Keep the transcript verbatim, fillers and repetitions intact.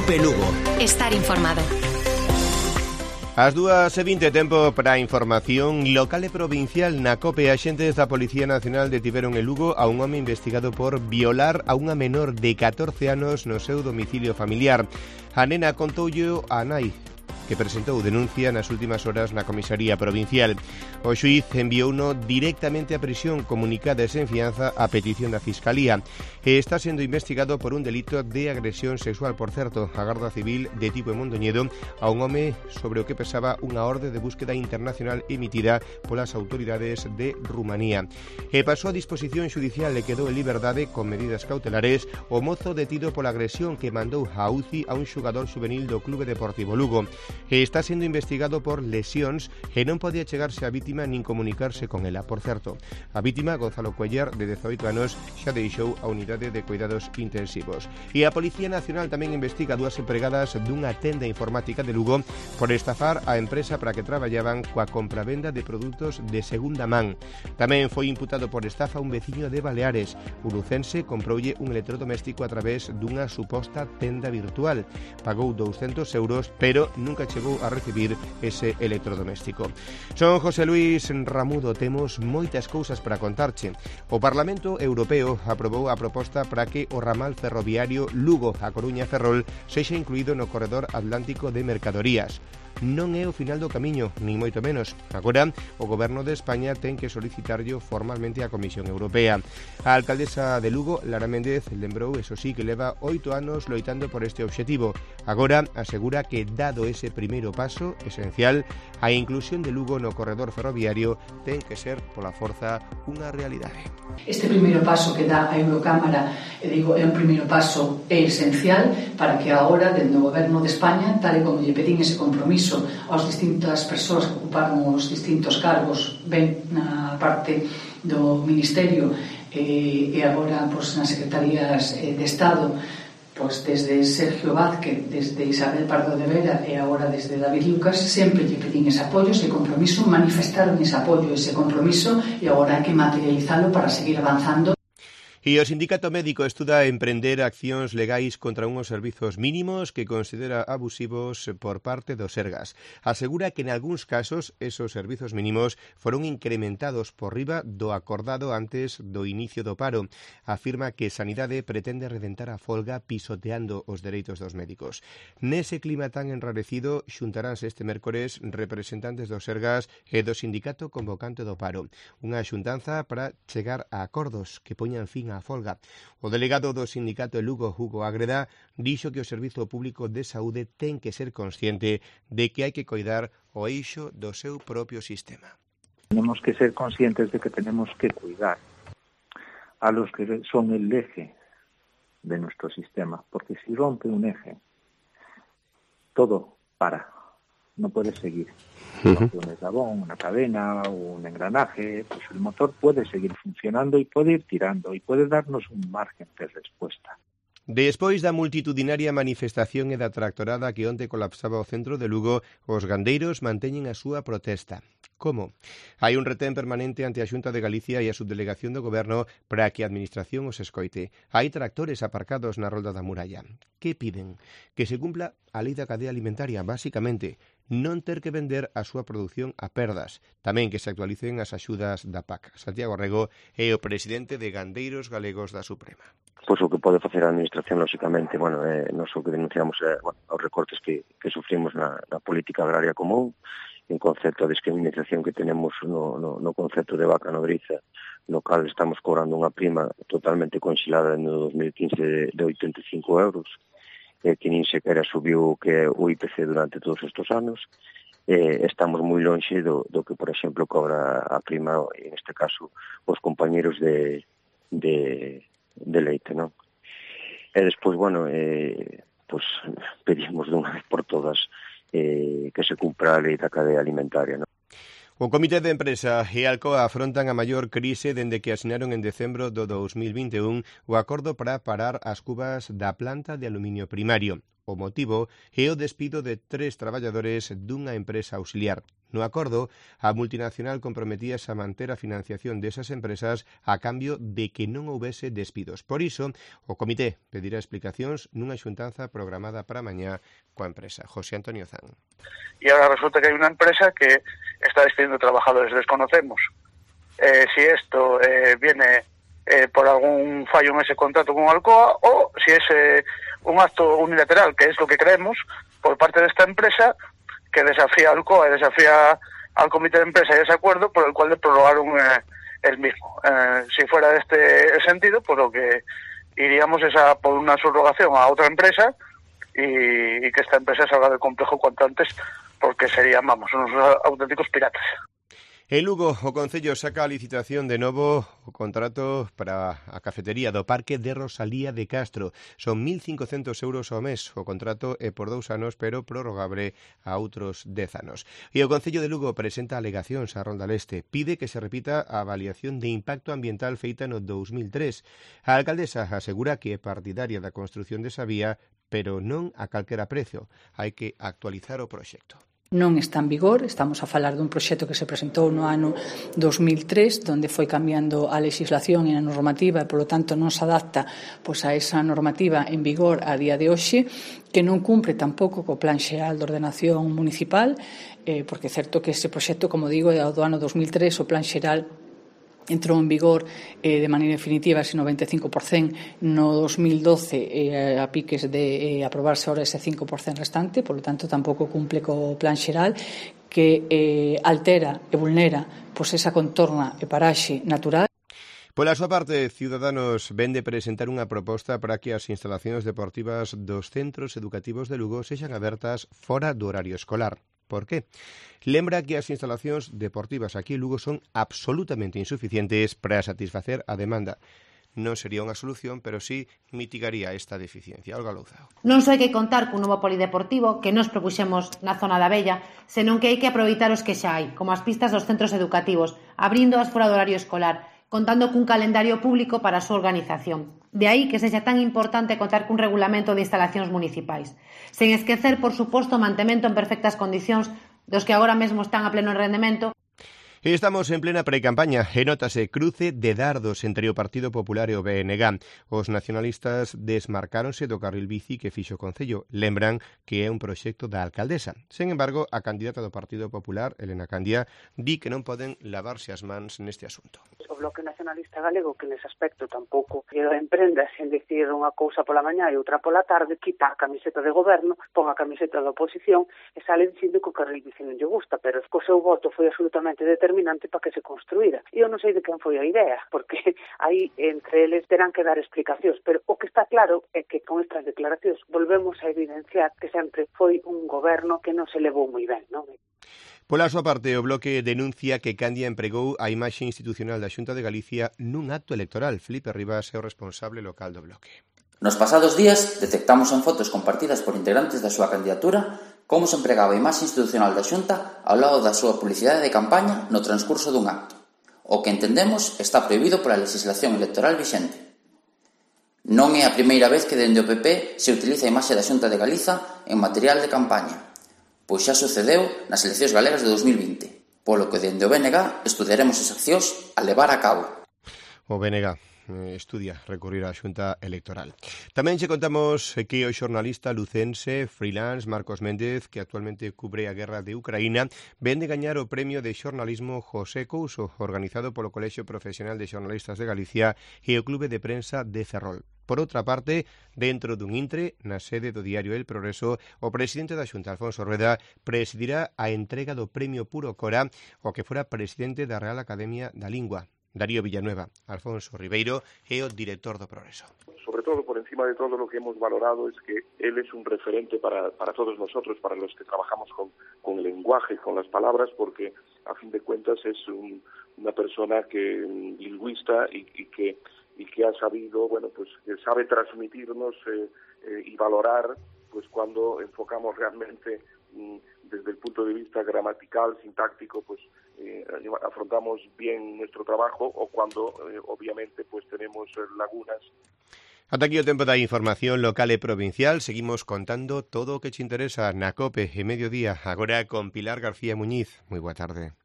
Cope Lugo. Estar informado. As dúas e vinte, tempo para a información local e provincial. Na COPE, axentes da Policía Nacional detiveron en Lugo a un home investigado por violar a unha menor de catorce anos no seu domicilio familiar. A nena contoulle a nai, que presentou denuncia nas últimas horas na comisaría provincial. O xuíz enviouno directamente a prisión comunicada e sen fianza a petición da Fiscalía e está sendo investigado por un delito de agresión sexual. Por certo, a Garda Civil detivo en Mondoñedo a un home sobre o que pesaba unha orde de búsqueda internacional emitida polas autoridades de Rumanía. E pasou a disposición xudicial e quedou en liberdade con medidas cautelares o mozo detido pola agresión que mandou a U C I a un xogador xuvenil do Clube Deportivo Lugo. E está sendo investigado por lesións e non podía chegarse a vítima nin comunicarse con ela. Por certo, a vítima, Gonzalo Cuellar, de dezoito anos, xa deixou a unidade de cuidados intensivos. E a Policía Nacional tamén investiga dúas empregadas dunha tenda informática de Lugo por estafar a empresa para que traballaban coa compravenda de produtos de segunda man. Tamén foi imputado por estafa un veciño de Baleares. O lucense comproulle un electrodoméstico a través dunha suposta tenda virtual. Pagou douscentos euros, pero nunca chegou a recibir ese electrodoméstico. Son José Luis Ramudo, temos moitas cousas para contarche. O Parlamento Europeo aprobou a proposta para que o ramal ferroviario Lugo-A Coruña-Ferrol sexa incluído no corredor atlántico de mercadorías. Non é o final do camiño, nin moito menos. Agora, o Goberno de España ten que solicitarllo formalmente á Comisión Europea. A alcaldesa de Lugo, Lara Méndez, lembrou, eso sí, que leva oito anos loitando por este obxectivo. Agora, asegura que, dado ese primeiro paso esencial, a inclusión de Lugo no corredor ferroviario ten que ser, pola forza, unha realidade. Este primeiro paso que dá a Eurocámara, e digo, é un primeiro paso esencial para que agora, dentro do Goberno de España, tal e como lle pedín ese compromiso aos distintas persoas que ocuparon os distintos cargos, ben na parte do Ministerio e, e agora pois, nas Secretarías de Estado, pois desde Sergio Vázquez, desde Isabel Pardo de Vera e agora desde David Lucas, sempre lle pedín ese apoio, ese compromiso, manifestaron ese apoio, ese compromiso, e agora hai que materializalo para seguir avanzando. E o Sindicato Médico estuda emprender accións legais contra unhos servizos mínimos que considera abusivos por parte do Sergas. Asegura que en algúns casos esos servizos mínimos foron incrementados por riba do acordado antes do inicio do paro. Afirma que Sanidade pretende redentar a folga pisoteando os dereitos dos médicos. Nese clima tan enrarecido, xuntaránse este mércores representantes do Sergas e do sindicato convocante do paro. Unha xuntanza para chegar a acordos que poñan fin a folga. O delegado do sindicato de Lugo, Hugo Ágreda, dixo que o Servizo Público de Saúde ten que ser consciente de que hai que coidar o eixo do seu propio sistema. Tenemos que ser conscientes de que tenemos que cuidar a los que son el eje de nuestro sistema, porque si rompe un eje, todo para. No puede seguir. Uh-huh. Un eslabón, una cadena, un engranaje, pues el motor puede seguir funcionando y puede ir tirando y puede darnos un margen de respuesta. Despois da multitudinaria manifestación e da tractorada que onte colapsaba o centro de Lugo, os gandeiros manteñen a súa protesta. Como? Hai un retén permanente ante a Xunta de Galicia e a subdelegación do Goberno para que a Administración os escoite. Hai tractores aparcados na rolda da muralla. Que piden? Que se cumpla a lei da cadea alimentaria, basicamente, non ter que vender a súa produción a perdas. Tamén que se actualicen as axudas da P A C. Santiago Rego é o presidente de Gandeiros Galegos da Suprema. Pois o que pode facer a Administración, lóxicamente, bueno, eh, nos o que denunciamos é, bueno, os recortes que, que sufrimos na, na política agraria común, en concepto de discriminación que tenemos no, no, no concepto de vaca nodriza, no cal estamos cobrando unha prima totalmente conxelada no dos mil quince de, de oitenta e cinco euros, eh, que nin sequera subiu que o I P C durante todos estes anos. Eh, estamos moi lonxe do, do que, por exemplo, cobra a prima, en este caso, os compañeros de, de, de leite, non? E despois, bueno, eh, pues, pedimos de unha vez por todas eh, que se cumpra a lei da cadea alimentaria, non? O Comité de Empresa e Alcoa afrontan a maior crise dende que asinaron en decembro do dos mil vinte e un o acordo para parar as cubas da planta de aluminio primario. O motivo é o despido de tres traballadores dunha empresa auxiliar. No acordo, a multinacional comprometíase a manter a financiación desas empresas a cambio de que non houbese despidos. Por iso, o comité pedirá explicacións nunha xuntanza programada para mañá coa empresa. José Antonio Zan. Y ahora resulta que hay una empresa que está despidiendo trabajadores, desconocemos eh, si esto eh, viene eh, por algún fallo en ese contrato con Alcoa o si es eh, un acto unilateral, que es lo que creemos, por parte de esta empresa, que desafía al Alcoa y desafía al comité de empresa y ese acuerdo por el cual le prorrogaron eh, el mismo. Eh, si fuera de este sentido, pues lo que iríamos es a por una subrogación a otra empresa y, y que esta empresa salga del complejo cuanto antes, porque serían, vamos, unos auténticos piratas. En Lugo, o Concello saca a licitación de novo o contrato para a cafetería do Parque de Rosalía de Castro. Son mil cincocentos euros ao mes. O contrato é por dous anos, pero prorrogable a outros dez anos. E o Concello de Lugo presenta alegacións á Ronda Leste. Pide que se repita a avaliación de impacto ambiental feita no dous mil tres. A alcaldesa asegura que é partidaria da construción desa vía, pero non a calquera precio. Hai que actualizar o proxecto. Non está en vigor, estamos a falar dun proxecto que se presentou no ano dos mil tres, donde foi cambiando a legislación e a normativa e, polo tanto, non se adapta pois, a esa normativa en vigor a día de hoxe, que non cumpre tampouco co Plan Xeral de Ordenación Municipal, eh, porque é certo que ese proxecto, como digo, é do ano dos mil tres, o Plan Xeral entrou en vigor eh, de maneira definitiva ese noventa e cinco por cento no dos mil doce eh, a piques de eh, aprobarse ahora ese cinco por cento restante, polo tanto tampouco cumple co plan xeral que eh, altera e vulnera pois, esa contorna e paraxe natural. Pola súa parte, Ciudadanos vende presentar unha proposta para que as instalacións deportivas dos centros educativos de Lugo sexan abertas fora do horario escolar. Por qué? Lembra que as instalacións deportivas aquí en Lugo son absolutamente insuficientes para satisfacer a demanda. Non sería unha solución, pero sí mitigaría esta deficiencia. Olga Louzao. Non só hai que contar cun novo polideportivo que nos propuxemos na zona da Bella, senón que hai que aproveitar os que xa hai, como as pistas dos centros educativos, abrindo as fora do horario escolar, contando cun calendario público para a súa organización. De aí que sexa tan importante contar cun regulamento de instalacións municipais. Sen esquecer, por suposto, o mantemento en perfectas condicións dos que agora mesmo están a pleno rendemento. Estamos en plena precampaña e notase cruce de dardos entre o Partido Popular e o B N G. Os nacionalistas desmarcáronse do carril bici que fixo o Concello. Lembran que é un proxecto da alcaldesa. Sen embargo, a candidata do Partido Popular, Elena Candia, di que non poden lavarse as mans neste asunto. O Bloque Nacionalista Galego, que nese aspecto tampouco lle emprenda sen dicir unha cousa pola mañá e outra pola tarde, quita a camiseta de goberno, pon a camiseta da oposición e sale dicindo que o carril bici non lle gusta, pero co seu voto foi absolutamente determinante para que se construíra. E eu non sei de quen foi a idea, porque aí entre eles terán que dar explicacións, pero o que está claro é que con estas declaracións volvemos a evidenciar que sempre foi un goberno que non se levou moi ben, non? Pola súa parte, o Bloque denuncia que Candia empregou a imaxe institucional da Xunta de Galicia nun acto electoral. Felipe Rivas é o responsable local do Bloque. Nos pasados días detectamos en fotos compartidas por integrantes da súa candidatura como se empregaba a imaxe institucional da Xunta ao lado da súa publicidade de campaña no transcurso dun acto. O que entendemos está prohibido pola legislación electoral vixente. Non é a primeira vez que dende o P P se utiliza a imaxe da Xunta de Galiza en material de campaña, pois xa sucedeu nas eleccións galegas de dos mil vinte, polo que dende o B N G estudaremos as accións a levar a cabo. O B N G estudia recurrir á Xunta Electoral. Tamén che contamos que o xornalista lucense freelance Marcos Méndez, que actualmente cubre a guerra de Ucraína, vende gañar o premio de xornalismo José Couso, organizado polo Colexio Profesional de Xornalistas de Galicia e o Clube de Prensa de Ferrol. Por outra parte, dentro dun intre, na sede do diario El Progreso, o presidente da Xunta, Alfonso Rueda, presidirá a entrega do premio Puro Cora ao que fora presidente da Real Academia da Lingua. Darío Villanueva, Alfonso Ribeiro é o director do Progreso. Sobre todo, por encima de todo, lo que hemos valorado es que él es un referente para, para todos nosotros, para los que trabajamos con, con el lenguaje, con las palabras, porque a fin de cuentas es un, una persona que lingüista y, y que y que ha sabido, bueno, pues que sabe transmitirnos eh, eh, y valorar, pues cuando enfocamos realmente mm, desde el punto de vista gramatical, sintáctico, pues eh, afrontamos bien nuestro trabajo o cuando eh, obviamente pues tenemos eh, lagunas. Ata aquí o tempo da información local e provincial. Seguimos contando todo o que te interesa na COPE e Mediodía. Agora con Pilar García Muñiz. Moi boa tarde.